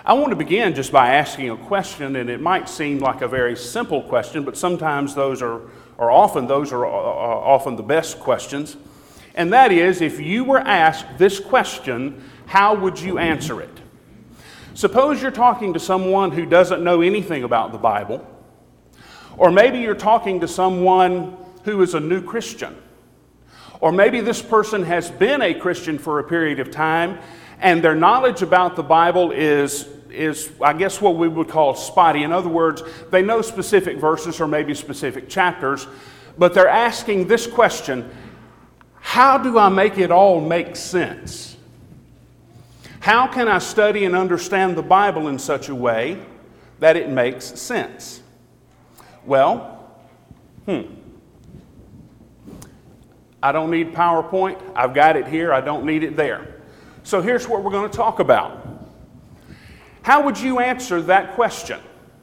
I want to begin just by asking a question, and it might seem like a very simple question, but sometimes those are often the best questions. And that is, if you were asked this question, how would you answer it? Suppose you're talking to someone who doesn't know anything about the Bible, or maybe you're talking to someone who is a new Christian, or maybe this person has been a Christian for a period of time, and their knowledge about the Bible is I guess what we would call spotty. In other words, they know specific verses or maybe specific chapters, but they're asking this question: how do I make it all make sense? How can I study and understand the Bible in such a way that it makes sense? Well, I don't need PowerPoint. I've got it here. I don't need it there. So here's what we're going to talk about. How would you answer that question?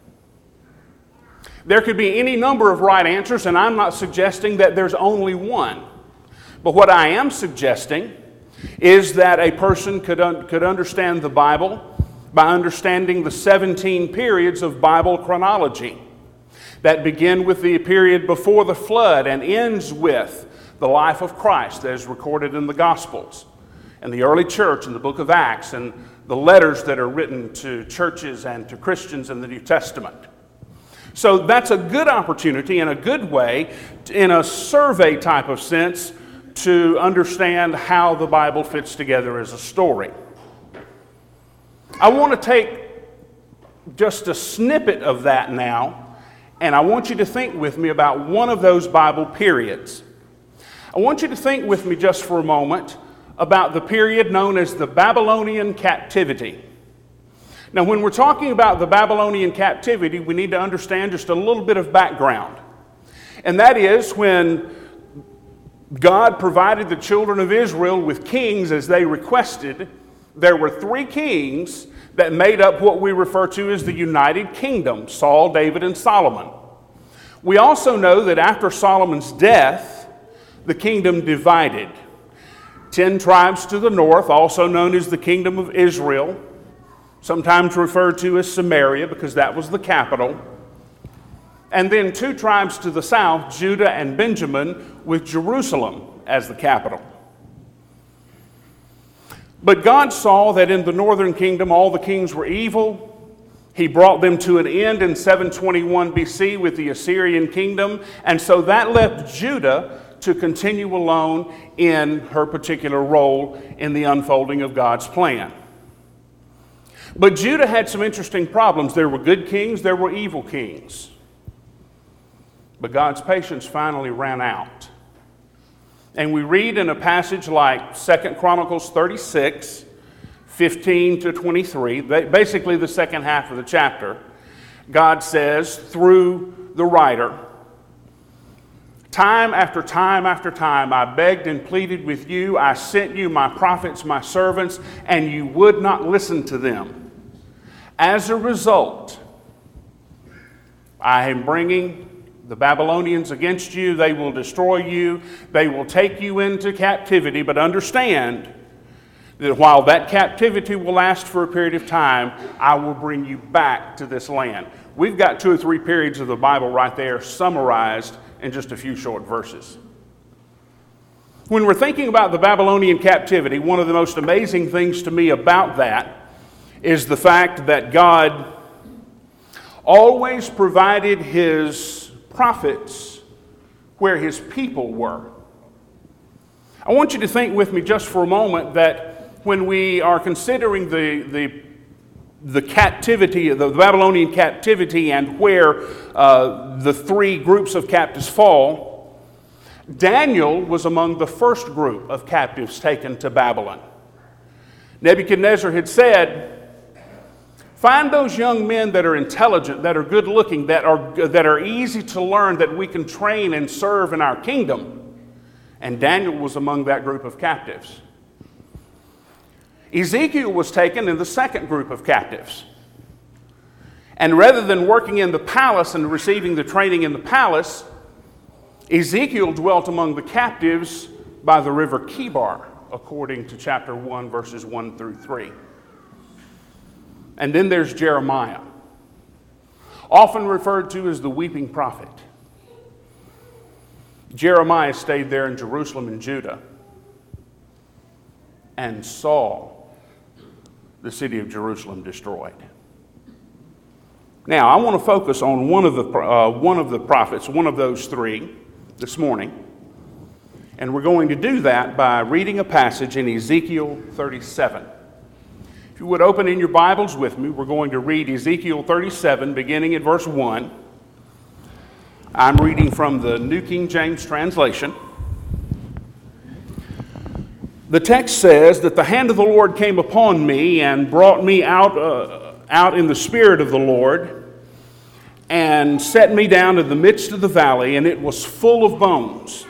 There could be any number of right answers, and I'm not suggesting that there's only one. But what I am suggesting is that a person could understand the Bible by understanding the 17 periods of Bible chronology that begin with the period before the flood and ends with the life of Christ as recorded in the Gospels and the early church in the book of Acts and the letters that are written to churches and to Christians in the New Testament. So that's a good opportunity and a good way, in a survey type of sense, to understand how the Bible fits together as a story. I want to take just a snippet of that now, and I want you to think with me about one of those Bible periods. I want you to think with me just for a moment about the period known as the Babylonian captivity. Now, when we're talking about the Babylonian captivity, we need to understand just a little bit of background. And that is, when God provided the children of Israel with kings as they requested, there were 3 kings that made up what we refer to as the United Kingdom: Saul, David, and Solomon. We also know that after Solomon's death, the kingdom divided. 10 tribes to the north, also known as the Kingdom of Israel, sometimes referred to as Samaria because that was the capital. And then 2 tribes to the south, Judah and Benjamin, with Jerusalem as the capital. But God saw that in the northern kingdom all the kings were evil. He brought them to an end in 721 BC with the Assyrian kingdom, and so that left Judah to continue alone in her particular role in the unfolding of God's plan. But Judah had some interesting problems. There were good kings, there were evil kings. But God's patience finally ran out. And we read in a passage like 2 Chronicles 36, 15 to 23, basically the second half of the chapter, God says through the writer, "Time after time after time, I begged and pleaded with you. I sent you my prophets, my servants, and you would not listen to them. As a result, I am bringing the Babylonians against you. They will destroy you. They will take you into captivity. But understand that while that captivity will last for a period of time, I will bring you back to this land." We've got 2 or 3 periods of the Bible right there summarized in just a few short verses. When we're thinking about the Babylonian captivity, one of the most amazing things to me about that is the fact that God always provided his prophets where his people were. I want you to think with me just for a moment that when we are considering the captivity, the Babylonian captivity, and where the 3 groups of captives fall, Daniel was among the first group of captives taken to Babylon. Nebuchadnezzar had said, "Find those young men that are intelligent, that are good looking, that are easy to learn, that we can train and serve in our kingdom." And Daniel was among that group of captives. Ezekiel was taken in the second group of captives. And rather than working in the palace and receiving the training in the palace, Ezekiel dwelt among the captives by the river Kibar, according to chapter 1, verses 1 through 3. And then there's Jeremiah, often referred to as the weeping prophet. Jeremiah stayed there in Jerusalem and Judah and saw the city of Jerusalem destroyed. Now, I want to focus on one of the prophets, one of those three, this morning. And we're going to do that by reading a passage in Ezekiel 37. If you would open in your Bibles with me, we're going to read Ezekiel 37, beginning at verse 1. I'm reading from the New King James translation. The text says that the hand of the Lord came upon me and brought me out in the spirit of the Lord and set me down in the midst of the valley, and it was full of bones.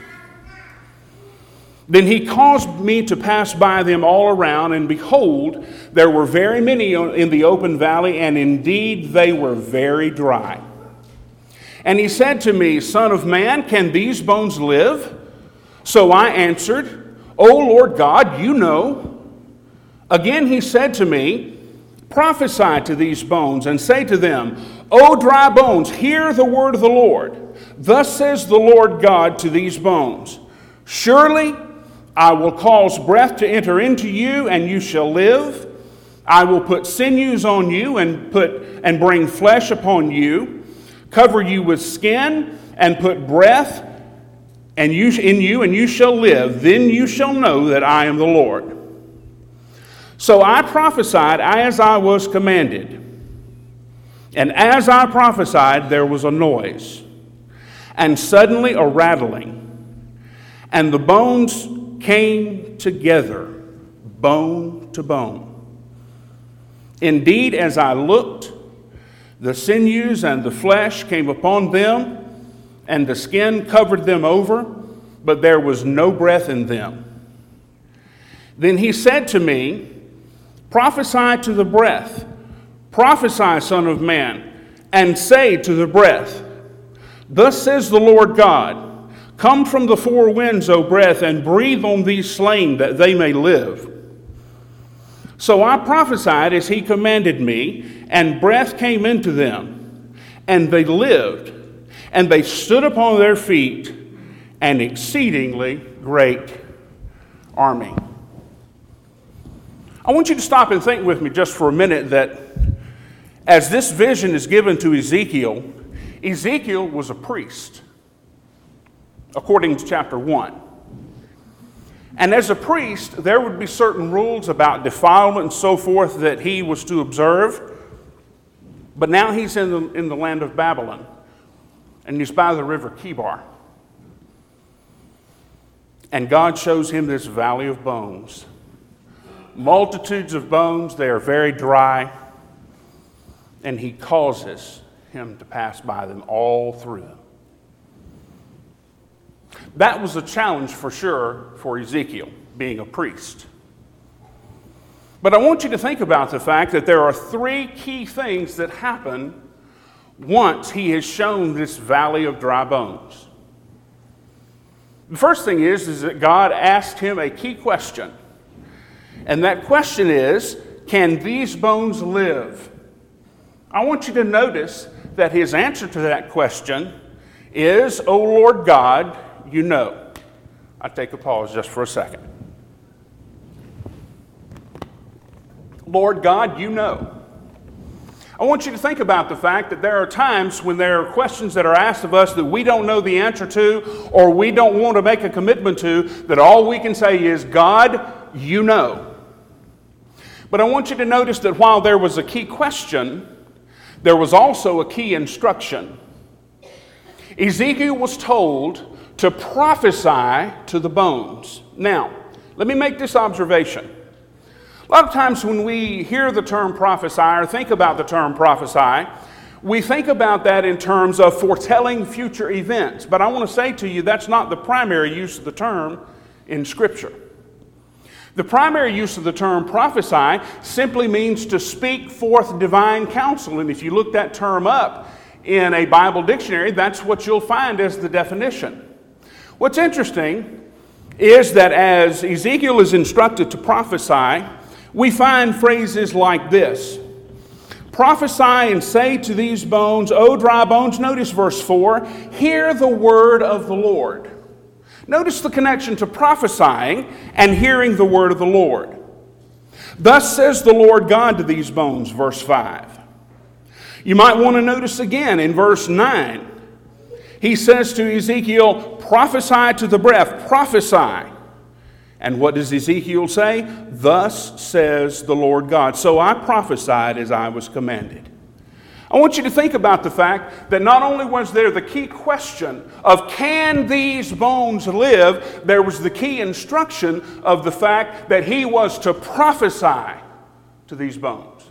Then he caused me to pass by them all around, and behold, there were very many in the open valley, and indeed they were very dry. And he said to me, Son of man, can these bones live? So I answered, O Lord God, you know. Again he said to me, Prophesy to these bones, and say to them, O dry bones, hear the word of the Lord. Thus says the Lord God to these bones, Surely I will cause breath to enter into you, and you shall live. I will put sinews on you and bring flesh upon you, cover you with skin, and put breath in you, and you shall live. Then you shall know that I am the Lord. So I prophesied as I was commanded. And as I prophesied, there was a noise, and suddenly a rattling, and the bones came together, bone to bone. Indeed, as I looked, the sinews and the flesh came upon them, and the skin covered them over, but there was no breath in them. Then he said to me, Prophesy to the breath, prophesy, Son of man, and say to the breath, Thus says the Lord God, Come from the four winds, O breath, and breathe on these slain, that they may live. So I prophesied as he commanded me, and breath came into them, and they lived, and they stood upon their feet, an exceedingly great army. I want you to stop and think with me just for a minute that as this vision is given to Ezekiel, Ezekiel was a priest, according to chapter 1. And as a priest, there would be certain rules about defilement and so forth that he was to observe. But now he's in the land of Babylon, and he's by the river Kibar. And God shows him this valley of bones. Multitudes of bones, they are very dry, and he causes him to pass by them all through them. That was a challenge for sure for Ezekiel, being a priest. But I want you to think about the fact that there are three key things that happen once he has shown this valley of dry bones. The first thing is that God asked him a key question. And that question is, can these bones live? I want you to notice that his answer to that question is, O Lord God, you know. I'll take a pause just for a second. Lord God, you know. I want you to think about the fact that there are times when there are questions that are asked of us that we don't know the answer to, or we don't want to make a commitment to, that all we can say is, God, you know. But I want you to notice that while there was a key question, there was also a key instruction. Ezekiel was told to prophesy to the bones. Now, let me make this observation. A lot of times when we hear the term prophesy or think about the term prophesy, we think about that in terms of foretelling future events. But I want to say to you, that's not the primary use of the term in Scripture. The primary use of the term prophesy simply means to speak forth divine counsel. And if you look that term up in a Bible dictionary, that's what you'll find as the definition. What's interesting is that as Ezekiel is instructed to prophesy, we find phrases like this. Prophesy and say to these bones, O dry bones, notice verse 4, hear the word of the Lord. Notice the connection to prophesying and hearing the word of the Lord. Thus says the Lord God to these bones, verse 5. You might want to notice again in verse 9. He says to Ezekiel, prophesy to the breath, prophesy. And what does Ezekiel say? Thus says the Lord God. So I prophesied as I was commanded. I want you to think about the fact that not only was there the key question of can these bones live, there was the key instruction of the fact that he was to prophesy to these bones.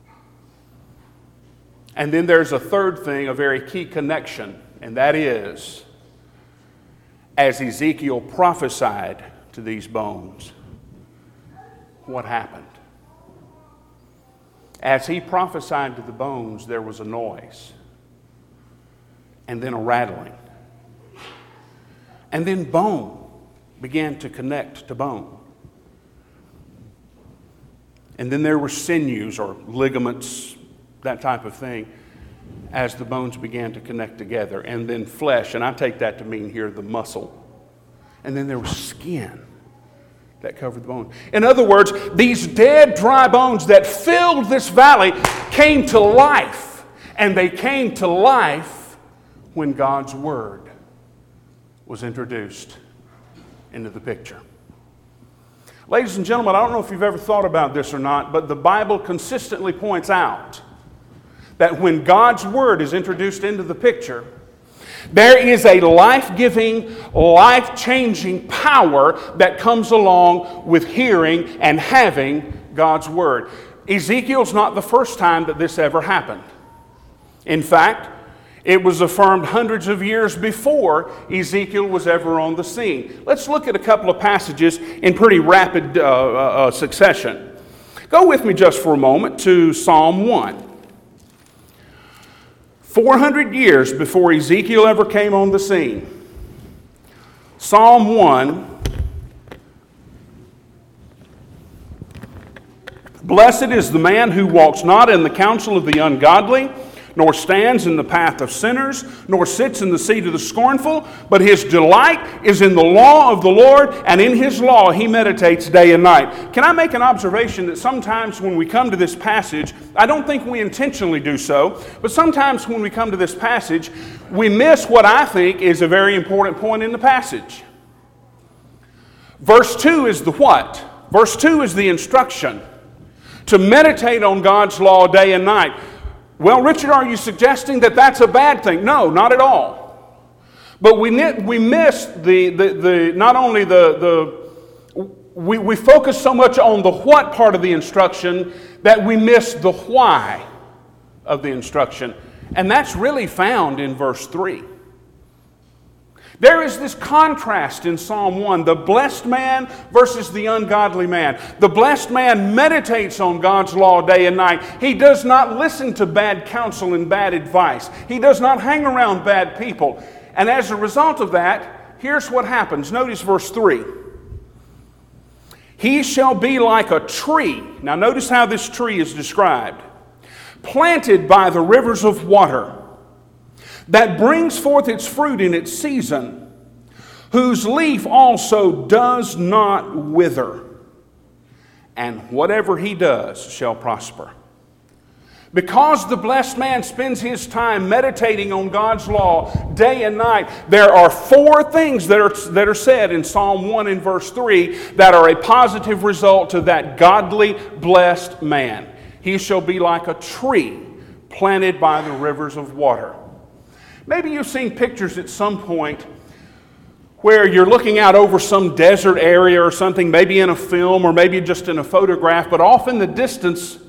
And then there's a third thing, a very key connection, and that is, as Ezekiel prophesied to these bones, what happened? As he prophesied to the bones, there was a noise, and then a rattling. And then bone began to connect to bone. And then there were sinews or ligaments, that type of thing, as the bones began to connect together. And then flesh, and I take that to mean here the muscle. And then there was skin that covered the bone. In other words, these dead, dry bones that filled this valley came to life. And they came to life when God's Word was introduced into the picture. Ladies and gentlemen, I don't know if you've ever thought about this or not, but the Bible consistently points out that when God's Word is introduced into the picture, there is a life-giving, life-changing power that comes along with hearing and having God's Word. Ezekiel's not the first time that this ever happened. In fact, it was affirmed hundreds of years before Ezekiel was ever on the scene. Let's look at a couple of passages in pretty rapid succession. Go with me just for a moment to Psalm 1. 400 years before Ezekiel ever came on the scene. Psalm 1. Blessed is the man who walks not in the counsel of the ungodly, nor stands in the path of sinners, nor sits in the seat of the scornful, but his delight is in the law of the Lord, and in his law he meditates day and night. Can I make an observation that sometimes when we come to this passage, I don't think we intentionally do so, but sometimes when we come to this passage, we miss what I think is a very important point in the passage. Verse 2 is the what? Verse 2 is the instruction to meditate on God's law day and night. Well, Richard, are you suggesting that that's a bad thing? No, not at all. But we miss we focus so much on the what part of the instruction that we miss the why of the instruction. And that's really found in verse 3. There is this contrast in Psalm 1, the blessed man versus the ungodly man. The blessed man meditates on God's law day and night. He does not listen to bad counsel and bad advice. He does not hang around bad people. And as a result of that, here's what happens. Notice verse 3. He shall be like a tree. Now notice how this tree is described. Planted by the rivers of water, that brings forth its fruit in its season, whose leaf also does not wither, and whatever he does shall prosper. Because the blessed man spends his time meditating on God's law day and night, there are four things that are said in Psalm 1 and verse 3 that are a positive result to that godly, blessed man. He shall be like a tree planted by the rivers of water. Maybe you've seen pictures at some point where you're looking out over some desert area or something, maybe in a film or maybe just in a photograph, but off in the distance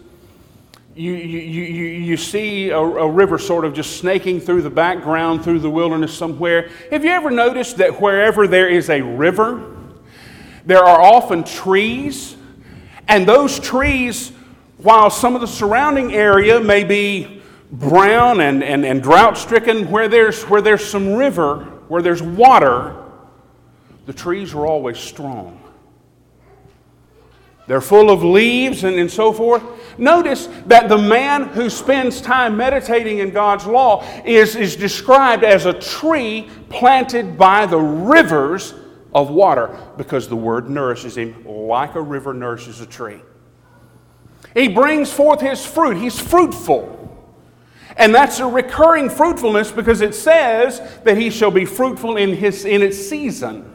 you see a river sort of just snaking through the background, through the wilderness somewhere. Have you ever noticed that wherever there is a river, there are often trees? And those trees, while some of the surrounding area may be brown and drought-stricken, where there's some river, where there's water, the trees are always strong. They're full of leaves and so forth. Notice that the man who spends time meditating in God's law is described as a tree planted by the rivers of water, because the Word nourishes him like a river nourishes a tree. He brings forth his fruit. He's fruitful. And that's a recurring fruitfulness, because it says that he shall be fruitful in its season.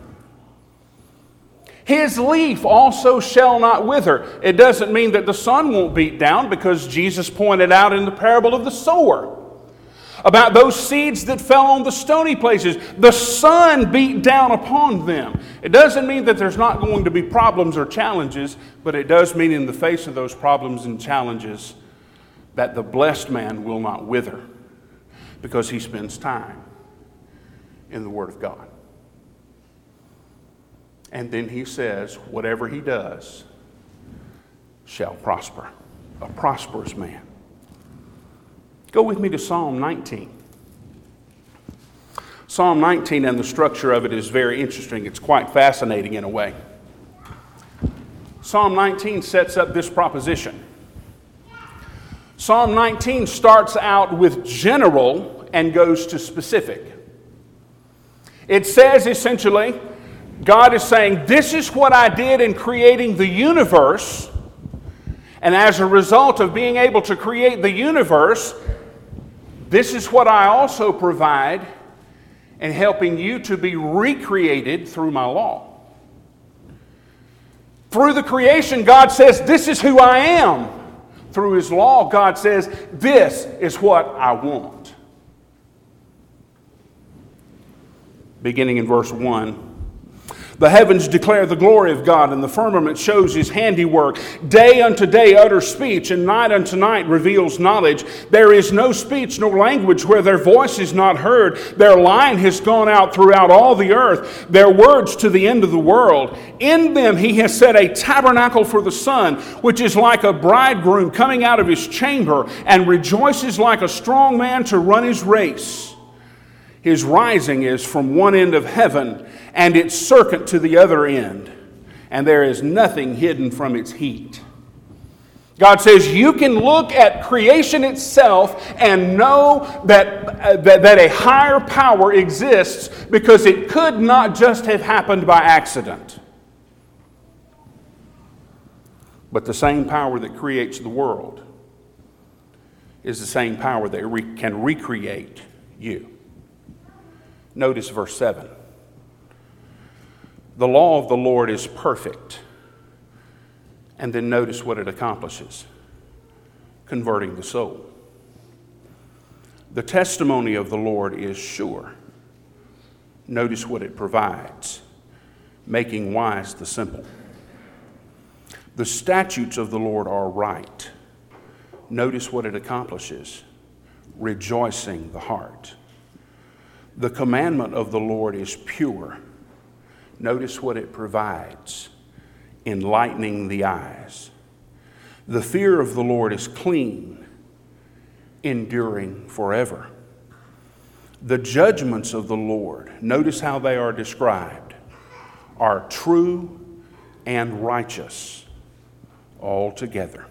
His leaf also shall not wither. It doesn't mean that the sun won't beat down, because Jesus pointed out in the parable of the sower about those seeds that fell on the stony places. The sun beat down upon them. It doesn't mean that there's not going to be problems or challenges, but it does mean in the face of those problems and challenges that the blessed man will not wither, because he spends time in the Word of God. And then he says, whatever he does shall prosper. A prosperous man. Go with me to Psalm 19. Psalm 19 and the structure of it is very interesting. It's quite fascinating in a way. Psalm 19 sets up this proposition. Psalm 19 starts out with general and goes to specific. It says essentially, God is saying, this is what I did in creating the universe, and as a result of being able to create the universe, this is what I also provide in helping you to be recreated through my law. Through the creation, God says, this is who I am. Through His law, God says, this is what I want. Beginning in verse 1. The heavens declare the glory of God, and the firmament shows His handiwork. Day unto day utters speech, and night unto night reveals knowledge. There is no speech nor language where their voice is not heard. Their line has gone out throughout all the earth, their words to the end of the world. In them He has set a tabernacle for the sun, which is like a bridegroom coming out of his chamber, and rejoices like a strong man to run his race. His rising is from one end of heaven, and its circuit to the other end, and there is nothing hidden from its heat. God says you can look at creation itself and know that a higher power exists, because it could not just have happened by accident. But the same power that creates the world is the same power that can recreate you. Notice verse 7. The law of the Lord is perfect. And then notice what it accomplishes. Converting the soul. The testimony of the Lord is sure. Notice what it provides. Making wise the simple. The statutes of the Lord are right. Notice what it accomplishes. Rejoicing the heart. The commandment of the Lord is pure. Notice what it provides. Enlightening the eyes. The fear of the Lord is clean, enduring forever. The judgments of the Lord, notice how they are described, are true and righteous altogether.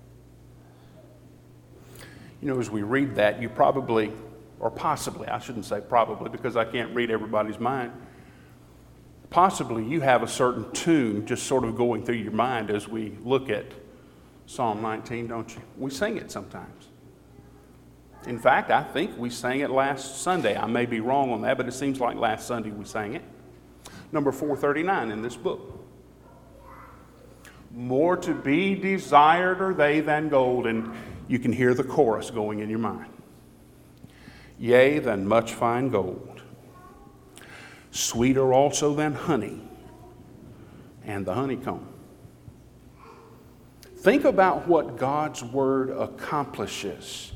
You know, as we read that, you probably, or possibly, I shouldn't say probably because I can't read everybody's mind. Possibly you have a certain tune just sort of going through your mind as we look at Psalm 19, don't you? We sing it sometimes. In fact, I think we sang it last Sunday. I may be wrong on that, but it seems like last Sunday we sang it. Number 439 in this book. More to be desired are they than gold, and you can hear the chorus going in your mind. Yea, than much fine gold. Sweeter also than honey and the honeycomb. Think about what God's Word accomplishes.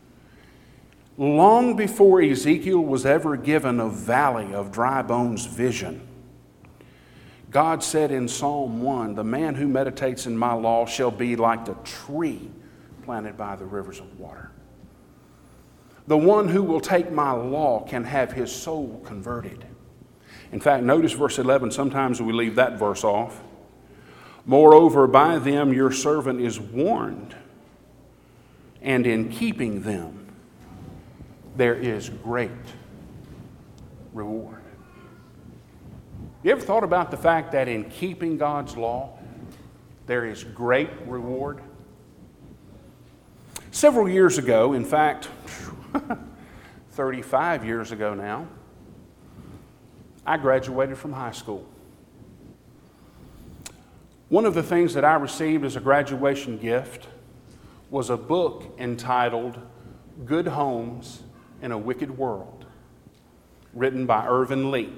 Long before Ezekiel was ever given a valley of dry bones vision, God said in Psalm 1, the man who meditates in my law shall be like the tree planted by the rivers of water. The one who will take my law can have his soul converted. In fact, notice verse 11. Sometimes we leave that verse off. Moreover, by them your servant is warned, and in keeping them there is great reward. You ever thought about the fact that in keeping God's law, there is great reward? Several years ago, in fact, 35 years ago now, I graduated from high school. One of the things that I received as a graduation gift was a book entitled Good Homes in a Wicked World, written by Irvin Lee.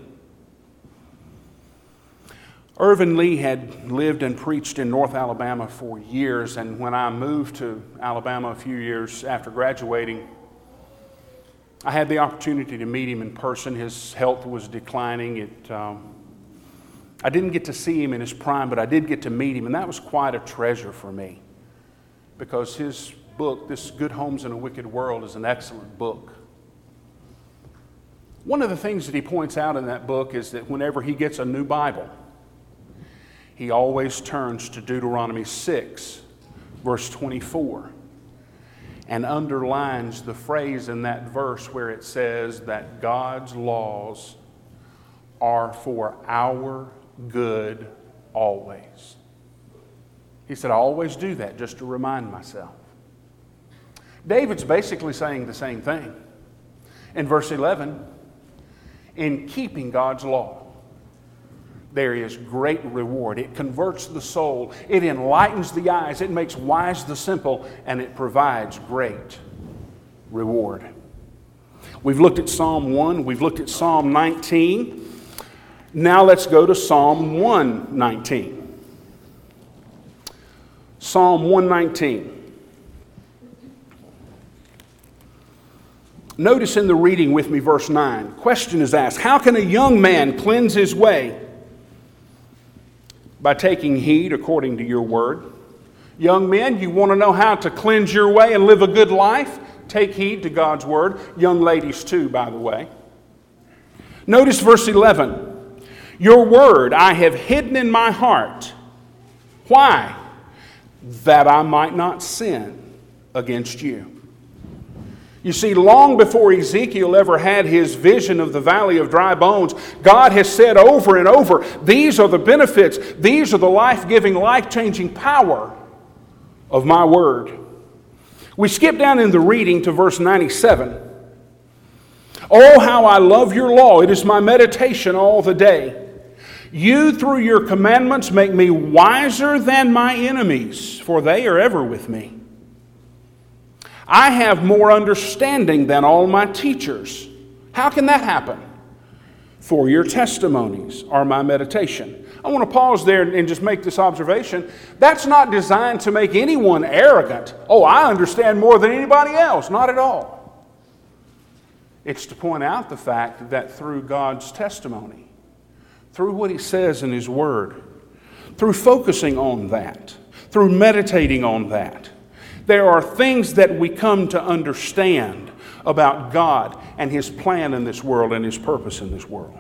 Irvin Lee had lived and preached in North Alabama for years, and when I moved to Alabama a few years after graduating, I had the opportunity to meet him in person. His health was declining. I didn't get to see him in his prime, but I did get to meet him, and that was quite a treasure for me, because his book, this Good Homes in a Wicked World, is an excellent book. One of the things that he points out in that book is that whenever he gets a new Bible, he always turns to Deuteronomy 6, verse 24, and underlines the phrase in that verse where it says that God's laws are for our good always. He said, I always do that just to remind myself. David's basically saying the same thing. In verse 11, in keeping God's law, there is great reward. It converts the soul. It enlightens the eyes. It makes wise the simple, and it provides great reward. We've looked at Psalm 1. We've looked at Psalm 19. Now let's go to Psalm 119. Psalm 119. Notice in the reading with me, verse 9. Question is asked, how can a young man cleanse his way? By taking heed according to your word. Young men, you want to know how to cleanse your way and live a good life? Take heed to God's word. Young ladies too, by the way. Notice verse 11. Your word I have hidden in my heart. Why? That I might not sin against you. You see, long before Ezekiel ever had his vision of the valley of dry bones, God has said over and over, these are the benefits, these are the life-giving, life-changing power of my word. We skip down in the reading to verse 97. Oh, how I love your law. It is my meditation all the day. You, through your commandments, make me wiser than my enemies, for they are ever with me. I have more understanding than all my teachers. How can that happen? For your testimonies are my meditation. I want to pause there and just make this observation. That's not designed to make anyone arrogant. Oh, I understand more than anybody else. Not at all. It's to point out the fact that through God's testimony, through what He says in His Word, through focusing on that, through meditating on that, there are things that we come to understand about God and His plan in this world and His purpose in this world.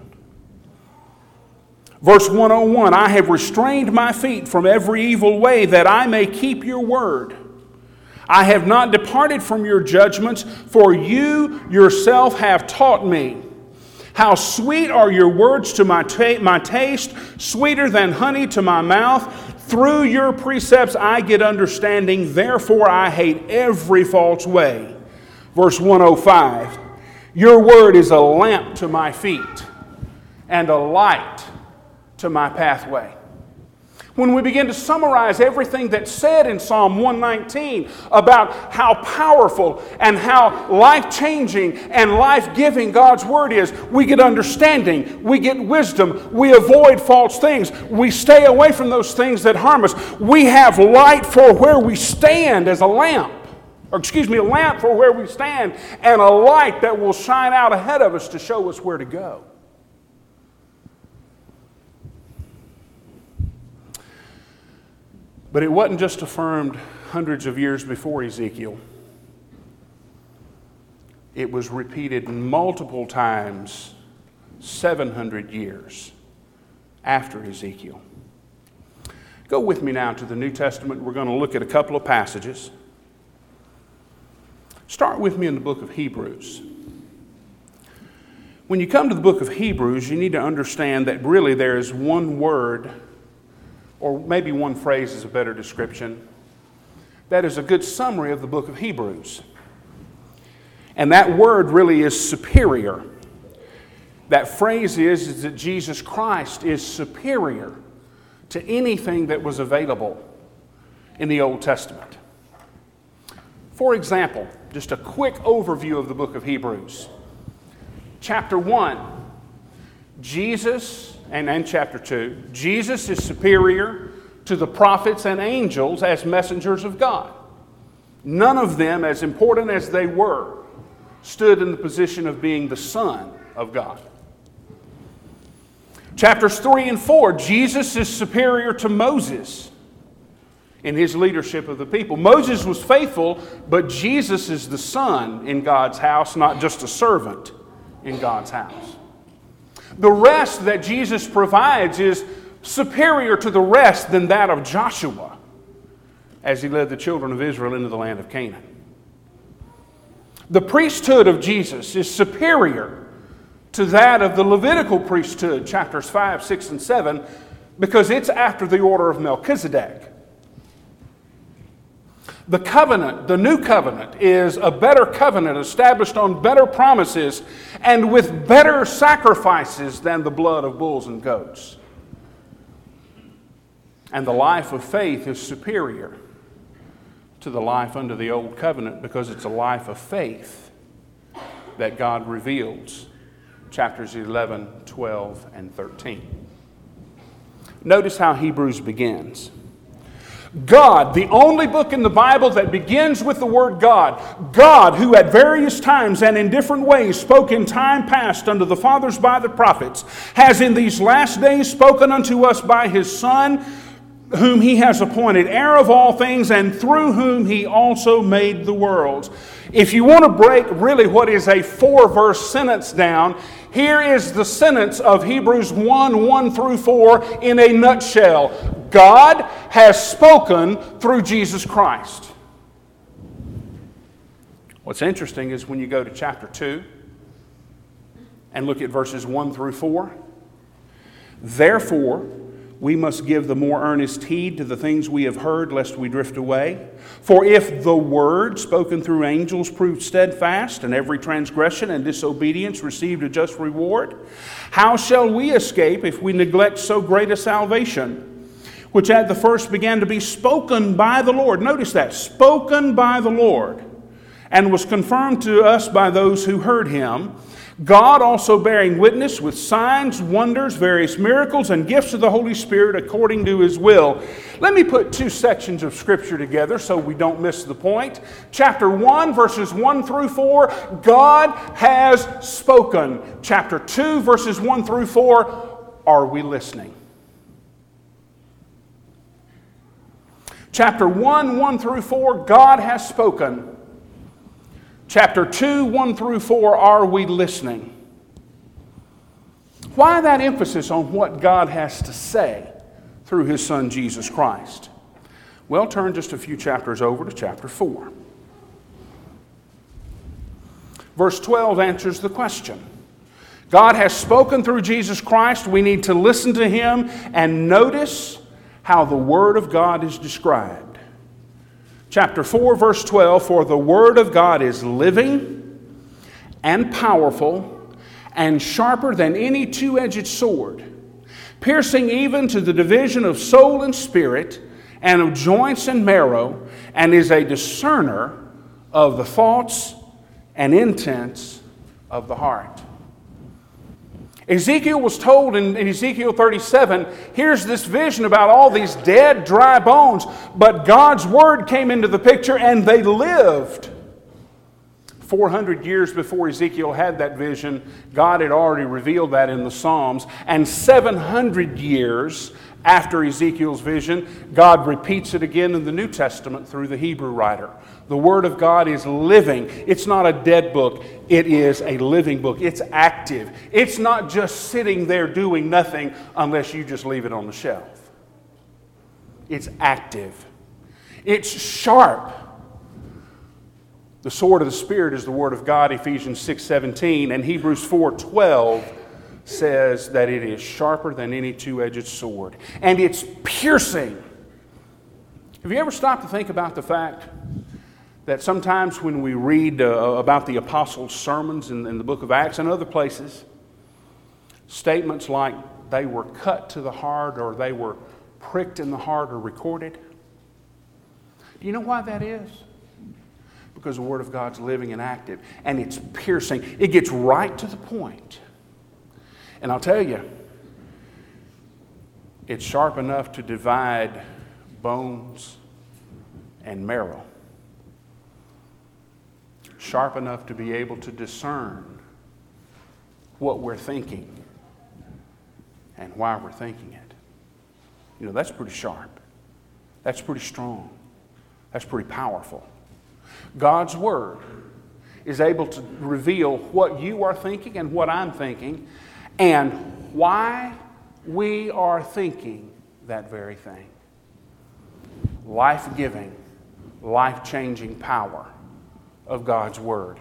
Verse 101, I have restrained my feet from every evil way that I may keep your word. I have not departed from your judgments, for you yourself have taught me. How sweet are your words to my taste, sweeter than honey to my mouth. Through your precepts I get understanding, therefore I hate every false way. Verse 105, your word is a lamp to my feet and a light to my pathway. When we begin to summarize everything that's said in Psalm 119 about how powerful and how life-changing and life-giving God's Word is, we get understanding, we get wisdom, we avoid false things, we stay away from those things that harm us. We have light for where we stand as a lamp, a lamp for where we stand, and a light that will shine out ahead of us to show us where to go. But it wasn't just affirmed hundreds of years before Ezekiel. It was repeated multiple times 700 years after Ezekiel. Go with me now to the New Testament. We're going to look at a couple of passages. Start with me in the book of Hebrews. When you come to the book of Hebrews, you need to understand that really there is one word, or maybe one phrase is a better description, that is a good summary of the book of Hebrews. And that word really is superior. That phrase is that Jesus Christ is superior to anything that was available in the Old Testament. For example, just a quick overview of the book of Hebrews. Chapter 1, Jesus, and chapter 2, Jesus is superior to the prophets and angels as messengers of God. None of them, as important as they were, stood in the position of being the Son of God. Chapters 3 and 4, Jesus is superior to Moses in his leadership of the people. Moses was faithful, but Jesus is the son in God's house, not just a servant in God's house. The rest that Jesus provides is superior to the rest than that of Joshua as he led the children of Israel into the land of Canaan. The priesthood of Jesus is superior to that of the Levitical priesthood, chapters 5, 6, and 7, because it's after the order of Melchizedek. The covenant, the new covenant, is a better covenant established on better promises and with better sacrifices than the blood of bulls and goats. And the life of faith is superior to the life under the old covenant because it's a life of faith that God reveals. Chapters 11, 12, and 13. Notice how Hebrews begins. God, the only book in the Bible that begins with the word God. God, who at various times and in different ways spoke in time past unto the fathers by the prophets, has in these last days spoken unto us by his Son, whom he has appointed heir of all things, and through whom he also made the worlds. If you want to break really what is a 4-verse sentence down, here is the sentence of Hebrews 1, 1 through 4 in a nutshell. God has spoken through Jesus Christ. What's interesting is when you go to chapter 2 and look at verses 1 through 4. Therefore, we must give the more earnest heed to the things we have heard, lest we drift away. For if the word spoken through angels proved steadfast, and every transgression and disobedience received a just reward, how shall we escape if we neglect so great a salvation, which at the first began to be spoken by the Lord? Notice that, spoken by the Lord, and was confirmed to us by those who heard him. God also bearing witness with signs, wonders, various miracles, and gifts of the Holy Spirit according to his will. Let me put two sections of Scripture together so we don't miss the point. Chapter 1, verses 1 through 4, God has spoken. Chapter 2, verses 1 through 4, are we listening? Chapter 1, 1 through 4, God has spoken. Chapter 2, 1 through 4, are we listening? Why that emphasis on what God has to say through his Son, Jesus Christ? Well, turn just a few chapters over to chapter 4. Verse 12 answers the question. God has spoken through Jesus Christ. We need to listen to him and notice how the Word of God is described. Chapter 4, verse 12, for the Word of God is living and powerful and sharper than any two-edged sword, piercing even to the division of soul and spirit and of joints and marrow, and is a discerner of the thoughts and intents of the heart. Ezekiel was told in Ezekiel 37, here's this vision about all these dead, dry bones, but God's Word came into the picture and they lived. 400 years before Ezekiel had that vision, God had already revealed that in the Psalms, and 700 years after Ezekiel's vision, God repeats it again in the New Testament through the Hebrew writer. The Word of God is living. It's not a dead book. It is a living book. It's active. It's not just sitting there doing nothing unless you just leave it on the shelf. It's active. It's sharp. The sword of the Spirit is the Word of God, Ephesians 6:17, and Hebrews 4:12 says that it is sharper than any two-edged sword. And it's piercing. Have you ever stopped to think about the fact that sometimes when we read about the apostles' sermons in the book of Acts and other places, statements like they were cut to the heart or they were pricked in the heart are recorded? Do you know why that is? Because the Word of God's living and active, and it's piercing. It gets right to the point. And I'll tell you, it's sharp enough to divide bones and marrow. Sharp enough to be able to discern what we're thinking and why we're thinking it. You know, that's pretty sharp. That's pretty strong. That's pretty powerful. God's Word is able to reveal what you are thinking and what I'm thinking and why we are thinking that very thing. Life-giving, life-changing power of God's Word.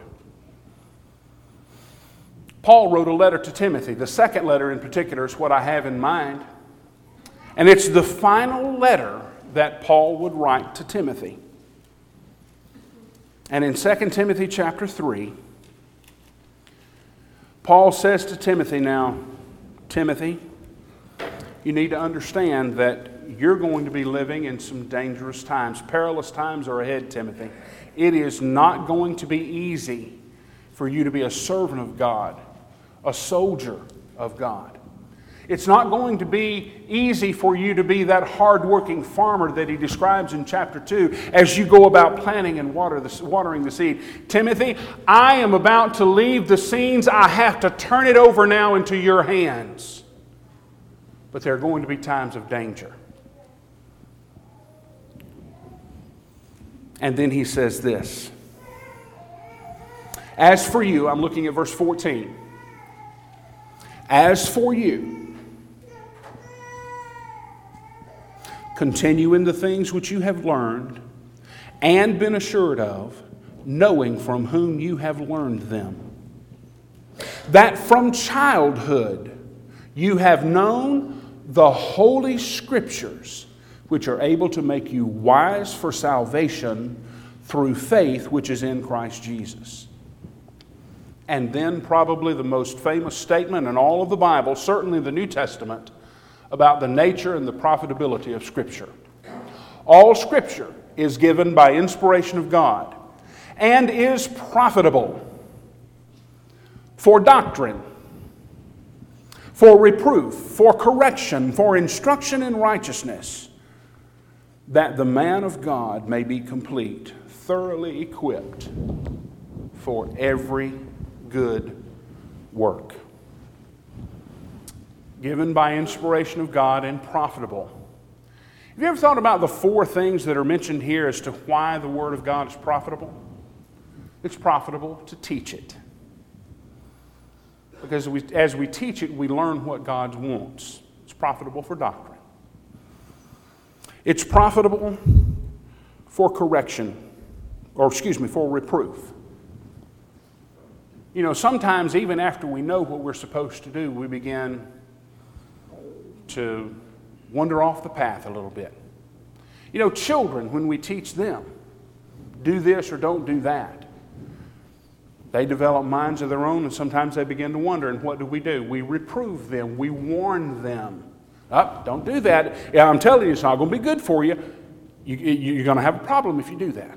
Paul wrote a letter to Timothy. The second letter in particular is what I have in mind. And it's the final letter that Paul would write to Timothy. And in 2 Timothy chapter 3, Paul says to Timothy, now, Timothy, you need to understand that you're going to be living in some dangerous times. Perilous times are ahead, Timothy. It is not going to be easy for you to be a servant of God, a soldier of God. It's not going to be easy for you to be that hard-working farmer that he describes in chapter 2 as you go about planting and watering the seed. Timothy, I am about to leave the scenes. I have to turn it over now into your hands. But there are going to be times of danger. And then he says this. As for you, I'm looking at verse 14. As for you, continue in the things which you have learned and been assured of, knowing from whom you have learned them. That from childhood you have known the Holy Scriptures, which are able to make you wise for salvation through faith which is in Christ Jesus. And then probably the most famous statement in all of the Bible, certainly the New Testament, about the nature and the profitability of Scripture. All Scripture is given by inspiration of God and is profitable for doctrine, for reproof, for correction, for instruction in righteousness, that the man of God may be complete, thoroughly equipped for every good work. Given by inspiration of God and profitable. Have you ever thought about the four things that are mentioned here as to why the Word of God is profitable? It's profitable to teach it. Because as we teach it, we learn what God wants. It's profitable for doctrine. It's profitable for correction, for reproof. You know, sometimes even after we know what we're supposed to do, we begin to wander off the path a little bit. You know, children, when we teach them, do this or don't do that, they develop minds of their own, and sometimes they begin to wonder, and what do? We reprove them. We warn them. Don't do that. Yeah, I'm telling you, it's not going to be good for you. You're going to have a problem if you do that.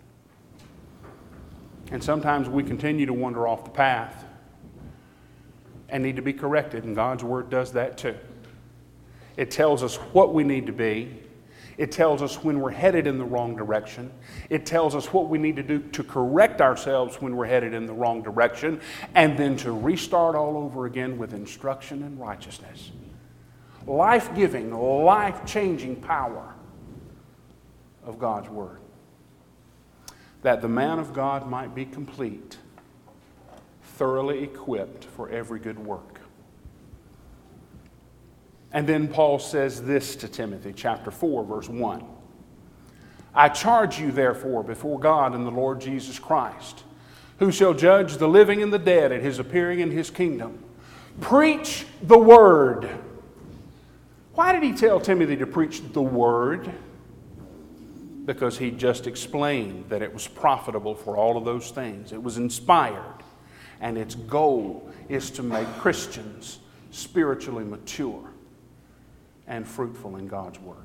And sometimes we continue to wander off the path and need to be corrected, and God's Word does that too. It tells us what we need to be. It tells us when we're headed in the wrong direction. It tells us what we need to do to correct ourselves when we're headed in the wrong direction, and then to restart all over again with instruction and righteousness. Life-giving, life-changing power of God's Word. That the man of God might be complete, thoroughly equipped for every good work. And then Paul says this to Timothy, chapter 4, verse 1. I charge you, therefore, before God and the Lord Jesus Christ, who shall judge the living and the dead at his appearing in his kingdom. Preach the word. Why did he tell Timothy to preach the word? Because he just explained that it was profitable for all of those things. It was inspired. And its goal is to make Christians spiritually mature and fruitful in God's work.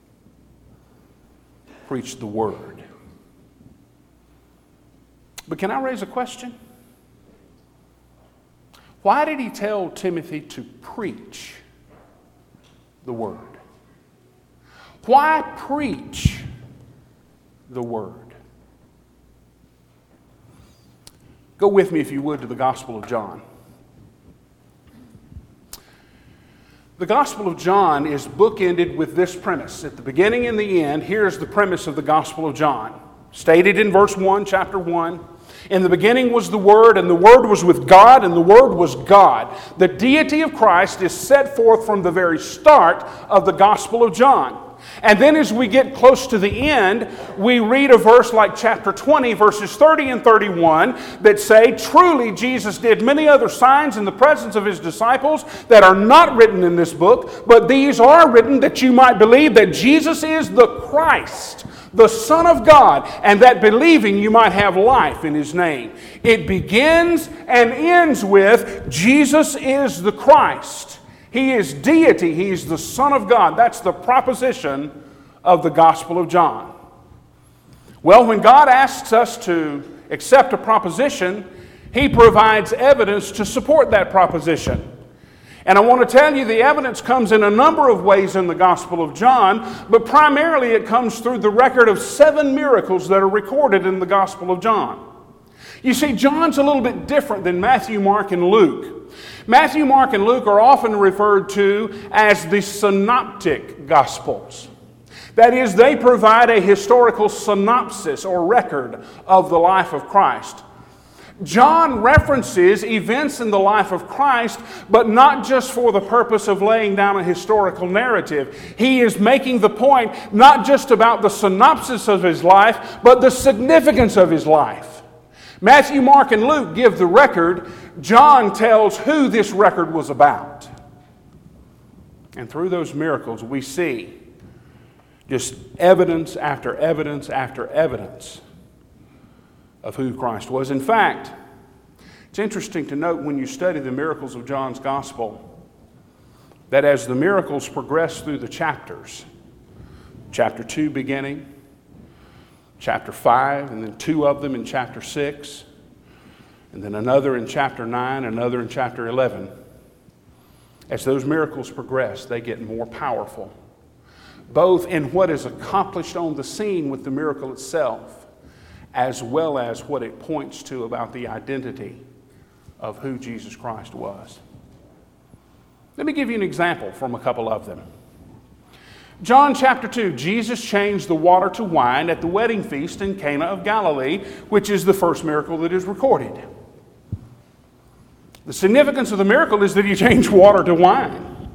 Preach the word. But can I raise a question? Why did he tell Timothy to preach the word? Why preach the word? Go with me, if you would, to the Gospel of John. The Gospel of John is bookended with this premise. At the beginning and the end, here's the premise of the Gospel of John. Stated in verse 1, chapter 1. In the beginning was the Word, and the Word was with God, and the Word was God. The deity of Christ is set forth from the very start of the Gospel of John. And then as we get close to the end, we read a verse like chapter 20, verses 30 and 31, that say, truly Jesus did many other signs in the presence of his disciples that are not written in this book, but these are written that you might believe that Jesus is the Christ, the Son of God, and that believing you might have life in his name. It begins and ends with Jesus is the Christ. He is deity. He is the Son of God. That's the proposition of the Gospel of John. Well, when God asks us to accept a proposition, he provides evidence to support that proposition. And I want to tell you the evidence comes in a number of ways in the Gospel of John, but primarily it comes through the record of 7 miracles that are recorded in the Gospel of John. You see, John's a little bit different than Matthew, Mark, and Luke. Matthew, Mark, and Luke are often referred to as the synoptic Gospels. That is, they provide a historical synopsis or record of the life of Christ. John references events in the life of Christ, but not just for the purpose of laying down a historical narrative. He is making the point not just about the synopsis of his life, but the significance of his life. Matthew, Mark, and Luke give the record. John tells who this record was about. And through those miracles, we see just evidence after evidence after evidence of who Christ was. In fact, it's interesting to note when you study the miracles of John's Gospel that as the miracles progress through the chapters, chapter 2 beginning, chapter 5, and then 2 of them in chapter 6, and then another in chapter 9, another in chapter 11. As those miracles progress, they get more powerful, both in what is accomplished on the scene with the miracle itself, as well as what it points to about the identity of who Jesus Christ was. Let me give you an example from a couple of them. John chapter 2, Jesus changed the water to wine at the wedding feast in Cana of Galilee, which is the first miracle that is recorded. The significance of the miracle is that he changed water to wine.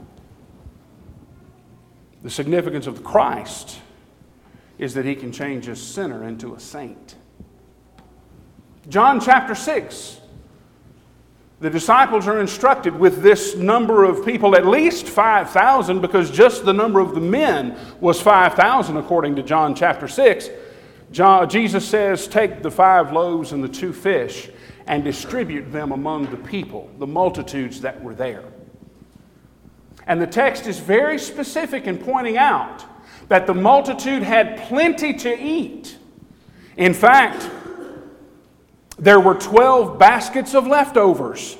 The significance of Christ is that he can change a sinner into a saint. John chapter 6, the disciples are instructed with this number of people, at least 5,000, because just the number of the men was 5,000 according to John chapter 6. Jesus says, take the 5 loaves and the 2 fish and distribute them among the people, the multitudes that were there. And the text is very specific in pointing out that the multitude had plenty to eat. In fact, there were 12 baskets of leftovers.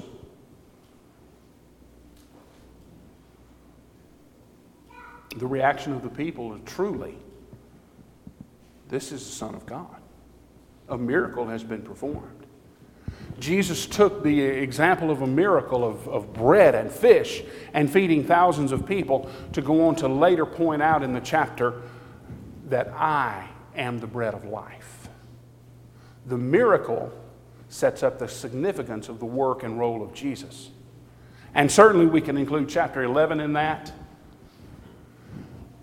The reaction of the people is truly, this is the Son of God. A miracle has been performed. Jesus took the example of a miracle of bread and fish and feeding thousands of people to go on to later point out in the chapter that I am the bread of life. The miracle sets up the significance of the work and role of Jesus. And certainly we can include chapter 11 in that,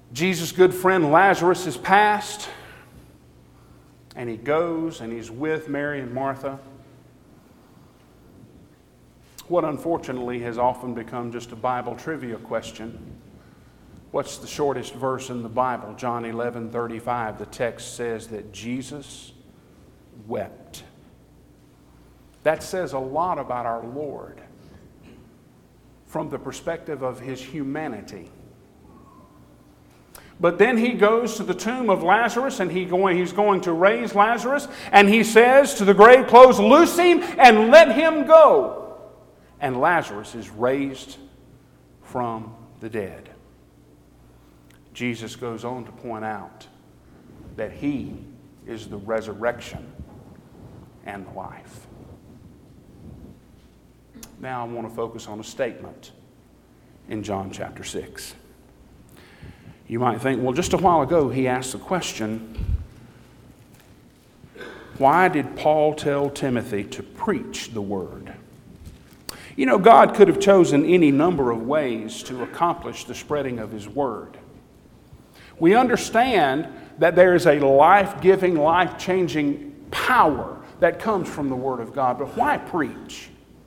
Jesus' good friend Lazarus is passed, and he goes and he's with Mary and Martha. What unfortunately has often become just a Bible trivia question. What's the shortest verse in the Bible? John 11:35. The text says that Jesus wept. That says a lot about our Lord from the perspective of his humanity. But then he goes to the tomb of Lazarus, and he's going to raise Lazarus, and he says to the grave clothes, "Loose him and let him go." And Lazarus is raised from the dead. Jesus goes on to point out that he is the resurrection and the life. Now I want to focus on a statement in John chapter 6. You might think, well, just a while ago he asked the question, why did Paul tell Timothy to preach the word? You know, God could have chosen any number of ways to accomplish the spreading of his word. We understand that there is a life-giving, life-changing power that comes from the word of God, but why preach?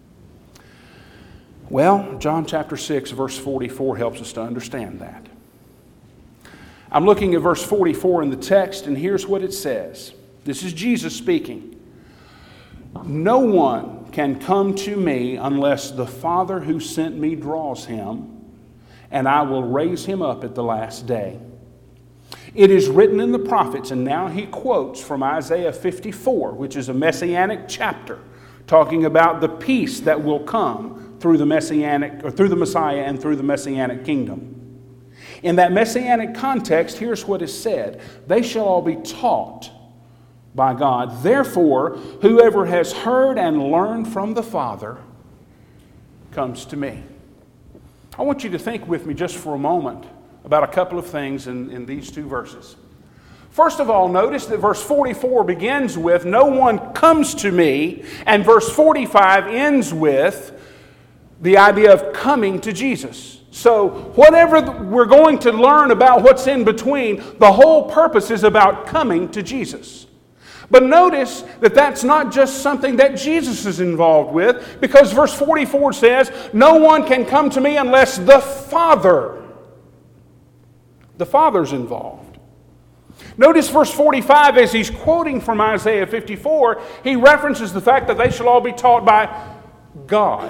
Well, John chapter 6, verse 44 helps us to understand that. I'm looking at verse 44 in the text, and here's what it says. This is Jesus speaking. "No one can come to me unless the Father who sent me draws him, and I will raise him up at the last day. It is written in the prophets," and now he quotes from Isaiah 54, which is a messianic chapter, talking about the peace that will come through the Messiah and through the messianic kingdom. In that messianic context, here's what is said. "They shall all be taught by God. Therefore, whoever has heard and learned from the Father comes to me." I want you to think with me just for a moment about a couple of things in these two verses. First of all, notice that verse 44 begins with, "No one comes to me," and verse 45 ends with the idea of coming to Jesus. So whatever we're going to learn about what's in between, the whole purpose is about coming to Jesus. But notice that that's not just something that Jesus is involved with, because verse 44 says, "No one can come to me unless the Father." The Father's involved. Notice verse 45, as he's quoting from Isaiah 54, he references the fact that they shall all be taught by God.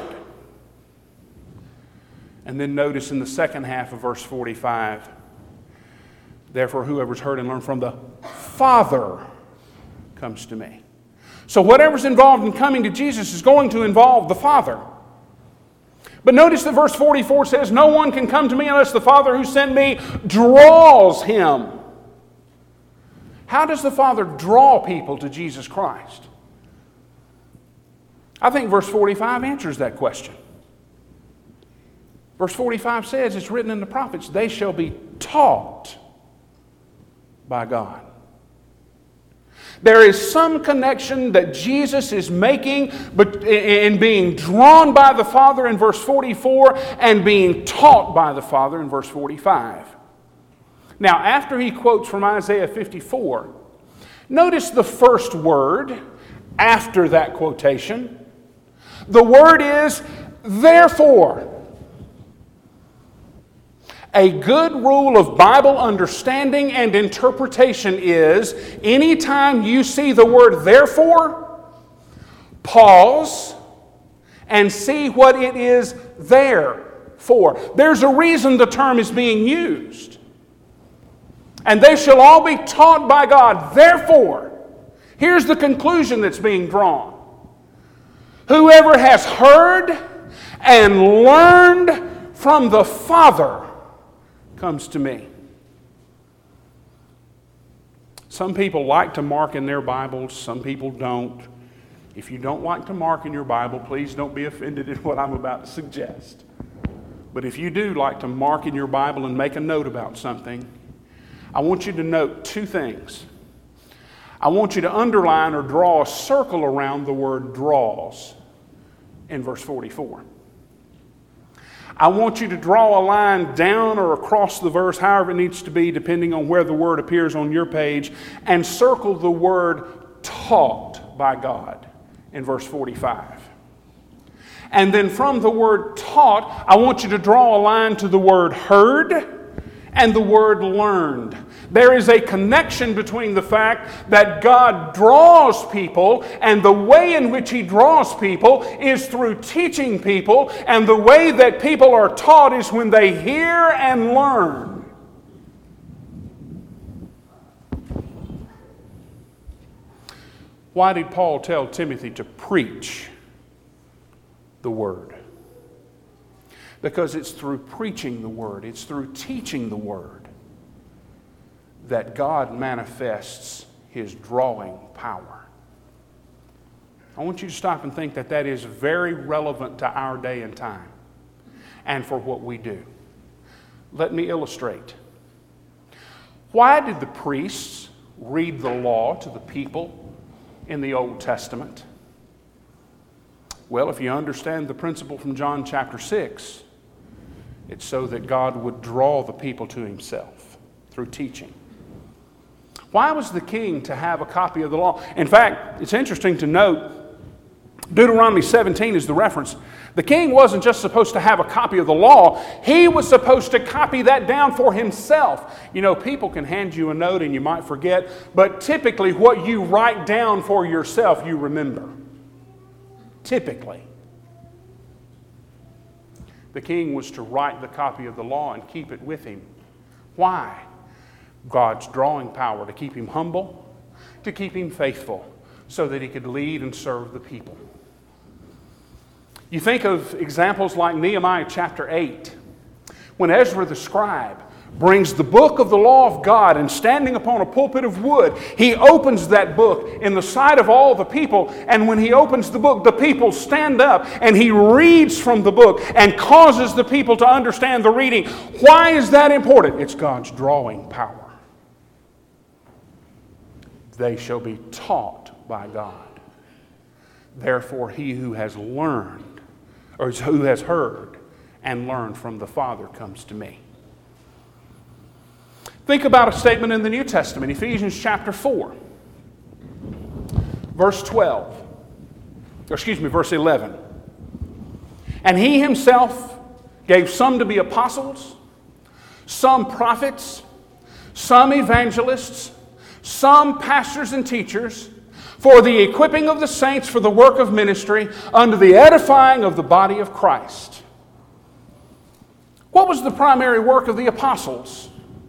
And then notice in the second half of verse 45, "Therefore whoever's heard and learned from the Father comes to me." So whatever's involved in coming to Jesus is going to involve the Father. But notice that verse 44 says, "No one can come to me unless the Father who sent me draws him." How does the Father draw people to Jesus Christ? I think verse 45 answers that question. Verse 45 says, it's written in the prophets, "They shall be taught by God." There is some connection that Jesus is making in being drawn by the Father in verse 44 and being taught by the Father in verse 45. Now, after he quotes from Isaiah 54, notice the first word after that quotation. The word is "therefore." A good rule of Bible understanding and interpretation is, anytime you see the word "therefore," pause and see what it is there for. There's a reason the term is being used. "And they shall all be taught by God. Therefore," here's the conclusion that's being drawn. "Whoever has heard and learned from the Father comes to me." Some people like to mark in their Bibles, some people don't. If you don't like to mark in your Bible, please don't be offended at what I'm about to suggest. But if you do like to mark in your Bible and make a note about something, I want you to note two things. I want you to underline or draw a circle around the word "draws" in verse 44. I want you to draw a line down or across the verse, however it needs to be, depending on where the word appears on your page, and circle the word taught by God in verse 45. And then from the word taught, I want you to draw a line to the word heard and the word learned. There is a connection between the fact that God draws people, and the way in which He draws people is through teaching people, and the way that people are taught is when they hear and learn. Why did Paul tell Timothy to preach the Word? Because it's through preaching the Word, it's through teaching the Word that God manifests His drawing power. I want you to stop and think that that is very relevant to our day and time and for what we do. Let me illustrate. Why did the priests read the law to the people in the Old Testament? Well, if you understand the principle from John chapter 6, it's so that God would draw the people to Himself through teaching. Why was the king to have a copy of the law? In fact, it's interesting to note, Deuteronomy 17 is the reference. The king wasn't just supposed to have a copy of the law, he was supposed to copy that down for himself. You know, people can hand you a note and you might forget, but typically what you write down for yourself, you remember. Typically. The king was to write the copy of the law and keep it with him. Why? God's drawing power to keep him humble, to keep him faithful, so that he could lead and serve the people. You think of examples like Nehemiah chapter 8, when Ezra the scribe brings the book of the law of God, and standing upon a pulpit of wood, he opens that book in the sight of all the people, and when he opens the book, the people stand up and he reads from the book and causes the people to understand the reading. Why is that important? It's God's drawing power. They shall be taught by God. Therefore, he who has learned, or who has heard and learned from the Father comes to me. Think about a statement in the New Testament, Ephesians chapter 4, verse 11. And he himself gave some to be apostles, some prophets, some evangelists, some pastors and teachers, for the equipping of the saints for the work of ministry, unto the edifying of the body of Christ. What was the primary work of the apostles?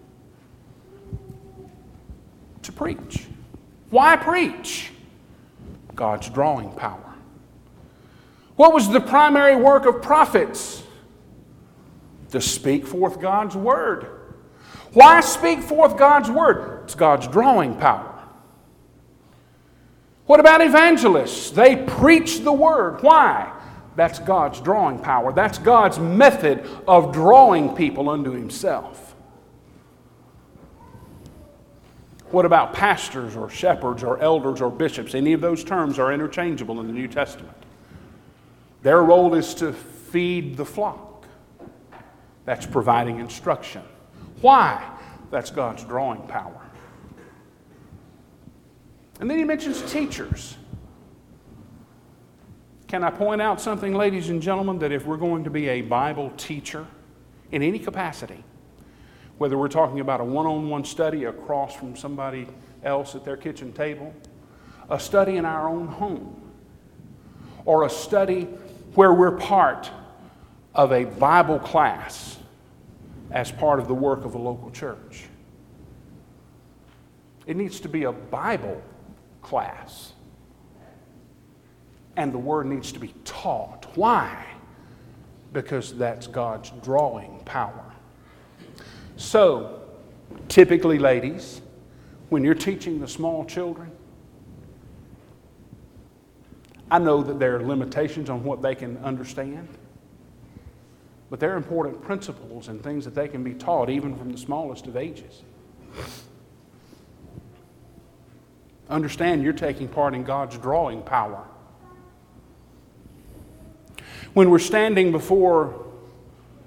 To preach. Why preach? God's drawing power. What was the primary work of prophets? To speak forth God's word. Why speak forth God's word? It's God's drawing power. What about evangelists? They preach the word. Why? That's God's drawing power. That's God's method of drawing people unto Himself. What about pastors or shepherds or elders or bishops? Any of those terms are interchangeable in the New Testament. Their role is to feed the flock. That's providing instruction. Why? That's God's drawing power. And then he mentions teachers. Can I point out something, ladies and gentlemen, that if we're going to be a Bible teacher in any capacity, whether we're talking about a one-on-one study across from somebody else at their kitchen table, a study in our own home, or a study where we're part of a Bible class as part of the work of a local church, it needs to be a Bible class. And the Word needs to be taught. Why? Because that's God's drawing power. So, typically, ladies, when you're teaching the small children, I know that there are limitations on what they can understand, but there are important principles and things that they can be taught even from the smallest of ages. Understand you're taking part in God's drawing power. When we're standing before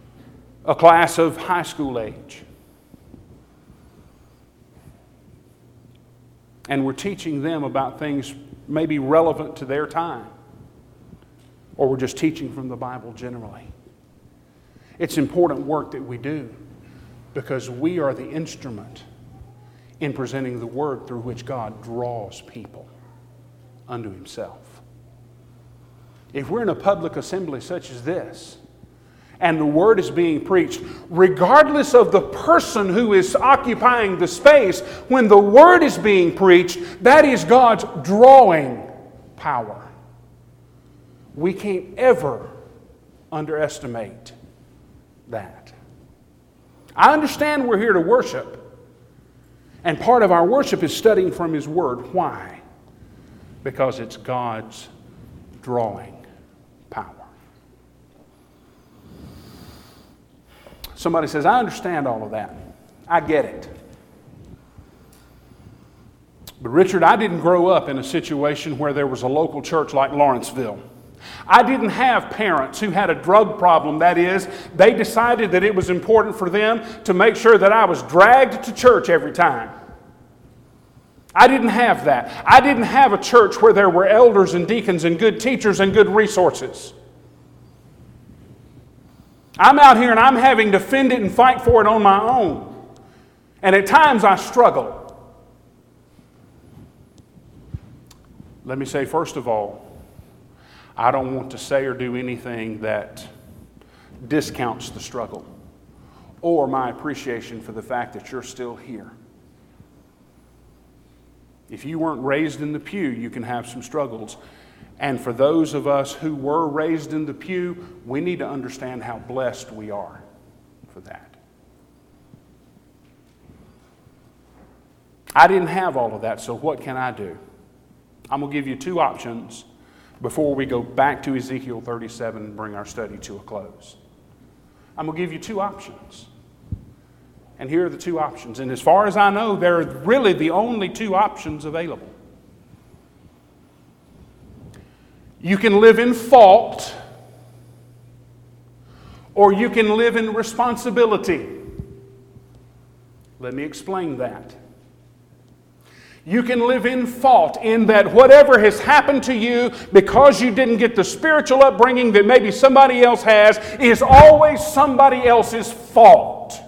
a class of high school age. And we're teaching them about things maybe relevant to their time. Or we're just teaching from the Bible generally. It's important work that we do because we are the instrument in presenting the Word through which God draws people unto Himself. If we're in a public assembly such as this, and the Word is being preached, regardless of the person who is occupying the space, when the Word is being preached, that is God's drawing power. We can't ever underestimate that. I understand we're here to worship, and part of our worship is studying from His Word. Why? Because it's God's drawing power. Somebody says, I understand all of that. I get it. But Richard, I didn't grow up in a situation where there was a local church like Lawrenceville. I didn't have parents who had a drug problem. That is, they decided that it was important for them to make sure that I was dragged to church every time. I didn't have that. I didn't have a church where there were elders and deacons and good teachers and good resources. I'm out here and I'm having to fend it and fight for it on my own. And at times I struggle. Let me say, first of all, I don't want to say or do anything that discounts the struggle or my appreciation for the fact that you're still here. If you weren't raised in the pew, you can have some struggles. And for those of us who were raised in the pew, we need to understand how blessed we are for that. I didn't have all of that, so what can I do? I'm going to give you two options before we go back to Ezekiel 37 and bring our study to a close. I'm going to give you two options. And here are the two options. And as far as I know, they're really the only two options available. You can live in fault, or you can live in responsibility. Let me explain that. You can live in fault in that whatever has happened to you because you didn't get the spiritual upbringing that maybe somebody else has is always somebody else's fault.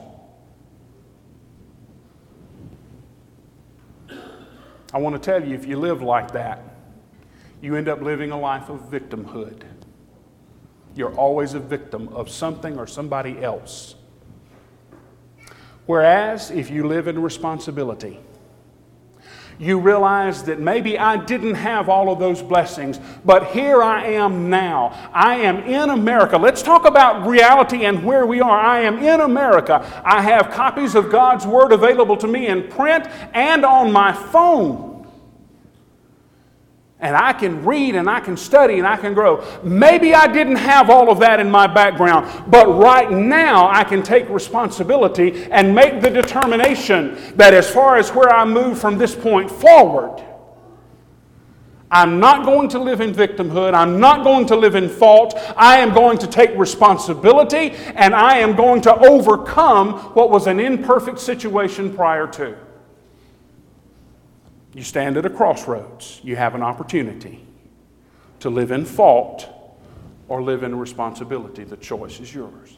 I want to tell you, if you live like that, you end up living a life of victimhood. You're always a victim of something or somebody else. Whereas, if you live in responsibility, you realize that maybe I didn't have all of those blessings, but here I am now. I am in America. Let's talk about reality and where we are. I am in America. I have copies of God's Word available to me in print and on my phone. And I can read and I can study and I can grow. Maybe I didn't have all of that in my background, but right now I can take responsibility and make the determination that as far as where I move from this point forward, I'm not going to live in victimhood. I'm not going to live in fault. I am going to take responsibility and I am going to overcome what was an imperfect situation prior to. You stand at a crossroads. You have an opportunity to live in fault or live in responsibility. The choice is yours.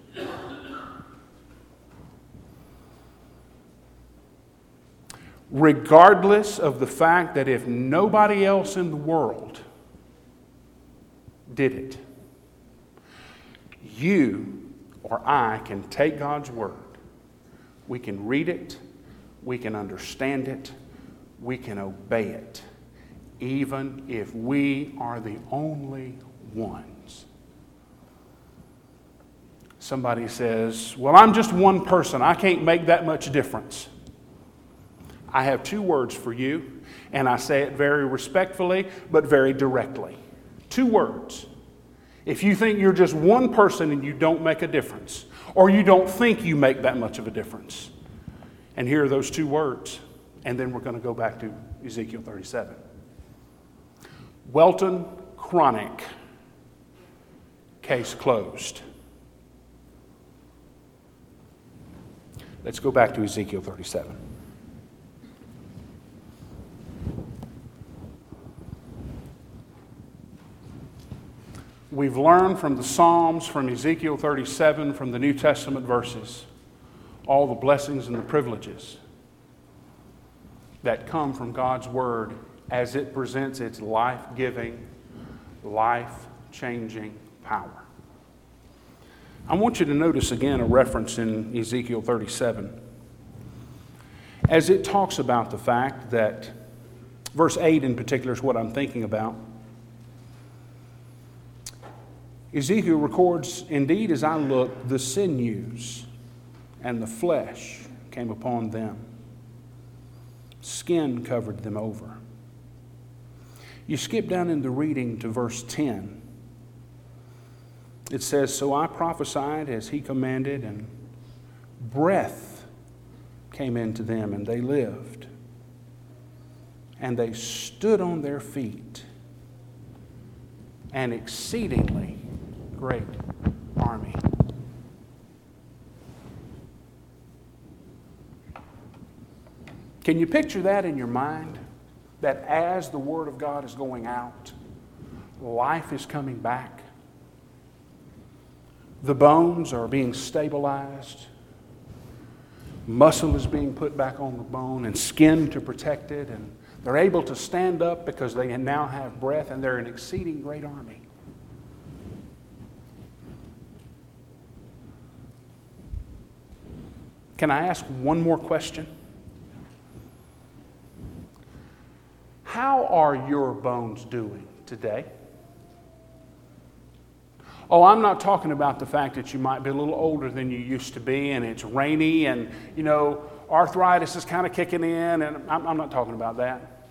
Regardless of the fact that if nobody else in the world did it, you or I can take God's Word. We can read it. We can understand it. We can obey it, even if we are the only ones. Somebody says, well, I'm just one person. I can't make that much difference. I have two words for you, and I say it very respectfully, but very directly. Two words. If you think you're just one person and you don't make a difference, or you don't think you make that much of a difference, and here are those two words. And then we're going to go back to Ezekiel 37. Welton Chronic. Case closed. Let's go back to Ezekiel 37. We've learned from the Psalms, from Ezekiel 37, from the New Testament verses, all the blessings and the privileges that come from God's Word as it presents its life-giving, life-changing power. I want you to notice again a reference in Ezekiel 37 as it talks about the fact that, verse 8 in particular is what I'm thinking about. Ezekiel records, "Indeed, as I looked, the sinews and the flesh came upon them. Skin covered them over." You skip down in the reading to verse 10. It says, "So I prophesied as he commanded, and breath came into them, and they lived. And they stood on their feet, an exceedingly great army." Can you picture that in your mind? That as the Word of God is going out, life is coming back. The bones are being stabilized. Muscle is being put back on the bone and skin to protect it. And they're able to stand up because they now have breath, and they're an exceeding great army. Can I ask one more question? How are your bones doing today? Oh, I'm not talking about the fact that you might be a little older than you used to be and it's rainy and, arthritis is kind of kicking in, and I'm not talking about that.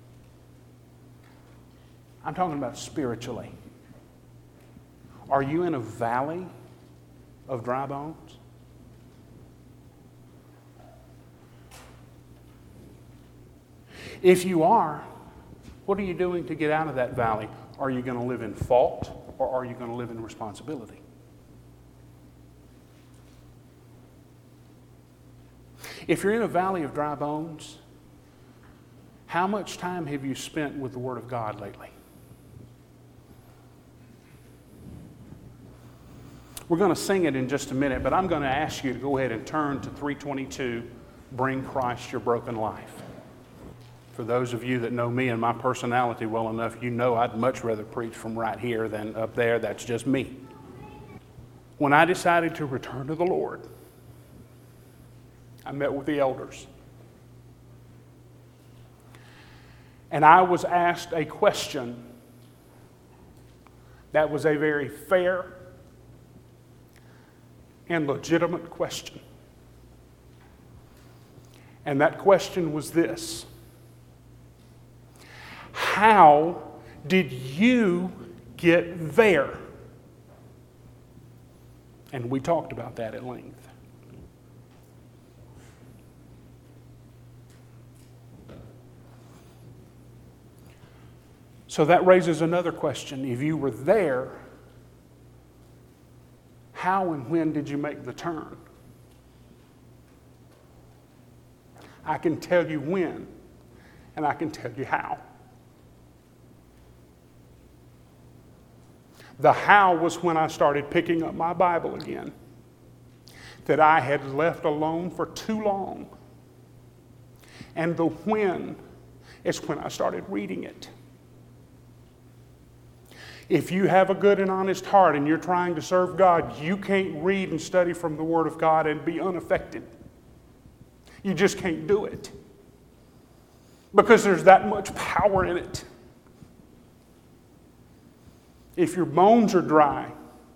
I'm talking about spiritually. Are you in a valley of dry bones? If you are, what are you doing to get out of that valley? Are you going to live in fault, or are you going to live in responsibility? If you're in a valley of dry bones, how much time have you spent with the Word of God lately? We're going to sing it in just a minute, but I'm going to ask you to go ahead and turn to 322, "Bring Christ Your Broken Life." For those of you that know me and my personality well enough, you know I'd much rather preach from right here than up there. That's just me. When I decided to return to the Lord, I met with the elders. And I was asked a question that was a very fair and legitimate question. And that question was this: how did you get there? And we talked about that at length. So that raises another question. If you were there, how and when did you make the turn? I can tell you when, and I can tell you how. The how was when I started picking up my Bible again, that I had left alone for too long. And the when is when I started reading it. If you have a good and honest heart and you're trying to serve God, you can't read and study from the Word of God and be unaffected. You just can't do it, because there's that much power in it. If your bones are dry,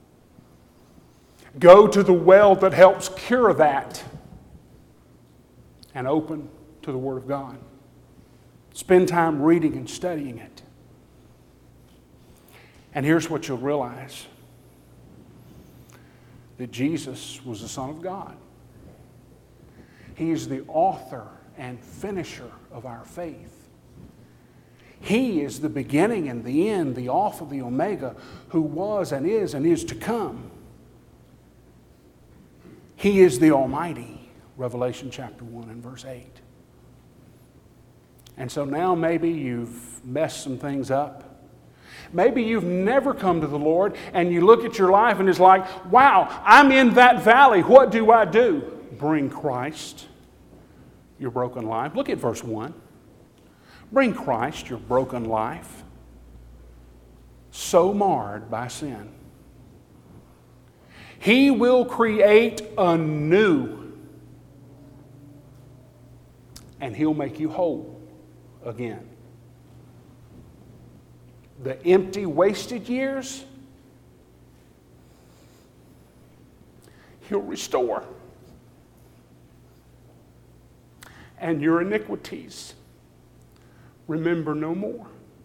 go to the well that helps cure that and open to the Word of God. Spend time reading and studying it. And here's what you'll realize: that Jesus was the Son of God. He is the author and finisher of our faith. He is the beginning and the end, the Alpha, the Omega, who was and is to come. He is the Almighty. Revelation chapter 1 and verse 8. And so now maybe you've messed some things up. Maybe you've never come to the Lord and you look at your life and it's like, wow, I'm in that valley. What do I do? Bring Christ, your broken life. Look at verse 1. Bring Christ, your broken life, so marred by sin. He will create anew, and He'll make you whole again. The empty, wasted years, He'll restore. And your iniquities, remember no more.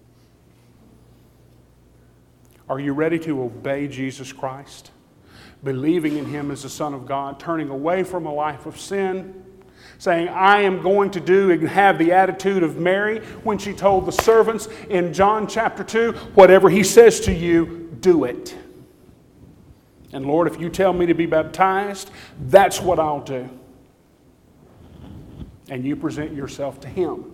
Are you ready to obey Jesus Christ? Believing in Him as the Son of God, turning away from a life of sin, saying, I am going to do and have the attitude of Mary when she told the servants in John chapter 2, whatever He says to you, do it. And Lord, if you tell me to be baptized, that's what I'll do. And you present yourself to Him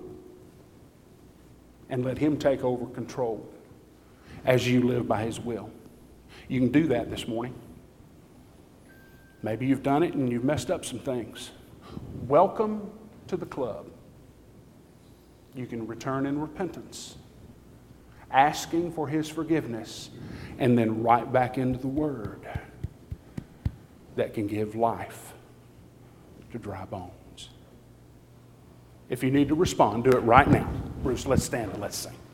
and let Him take over control as you live by His will. You can do that this morning. Maybe you've done it and you've messed up some things. Welcome to the club. You can return in repentance, asking for His forgiveness, and then right back into the Word that can give life to dry bones. If you need to respond, do it right now. Bruce, let's stand and let's sing.